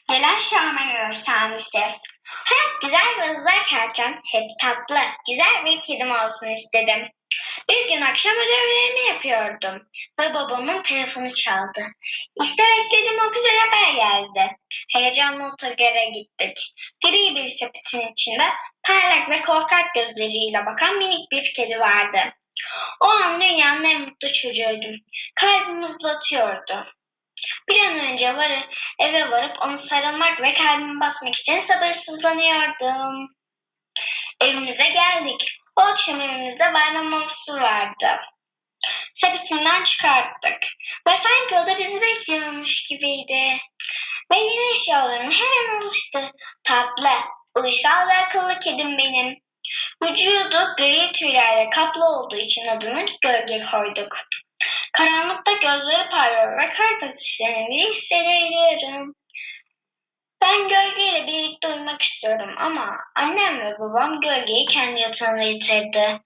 Gelen Şahmeran Efsanesi. Hayat güzel ve hızlı akarken hep tatlı, güzel bir kedim olsun istedim. Bir gün akşam ödevlerimi yapıyordum ve babamın telefonu çaldı. İşte beklediğim o güzel haber geldi. Heyecanla otogara gittik. Gri bir sepetin içinde parlak ve korkak gözleriyle bakan minik bir kedi vardı. O an dünyanın en mutlu çocuğuydum. Kalbim hızlatıyordu. Bir an önce eve varıp onu sarılmak ve kalbimi basmak için sabırsızlanıyordum. Evimize geldik. O akşam evimizde bayram havası vardı. Sepetinden çıkarttık. Ve sanki o da bizi bekliyormuş gibiydi. Ve yeni eşyalarına hemen alıştı. Tatlı, uysal ve akıllı kedim benim. Vücudu gri tüylerle kaplı olduğu için adını Gölge koyduk. Karanlıkta gözleri parlıyor ve kalp atışlarını bile hissedebiliyorum. Ben gölgeyle birlikte uyumak istiyorum ama annem ve babam gölgeyi kendi yatağına getirdi.